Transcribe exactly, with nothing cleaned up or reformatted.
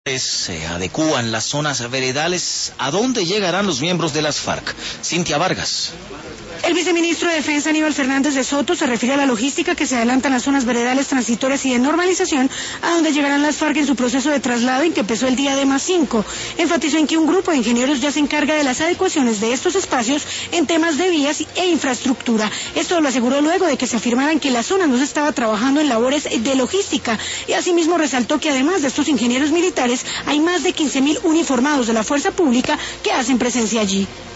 Se adecúan las zonas veredales. ¿A dónde llegarán los miembros de las FARC? Cintia Vargas. El viceministro de Defensa, Aníbal Fernández de Soto, se refiere a la logística que se adelanta en las zonas veredales transitorias y de normalización, a donde llegarán las FARC en su proceso de traslado, en que empezó el día de más cinco. Enfatizó en que un grupo de ingenieros ya se encarga de las adecuaciones de estos espacios en temas de vías e infraestructura. Esto lo aseguró luego de que se afirmaran que la zona no se estaba trabajando en labores de logística, y asimismo resaltó que además de estos ingenieros militares, hay más de quince mil uniformados de la fuerza pública que hacen presencia allí.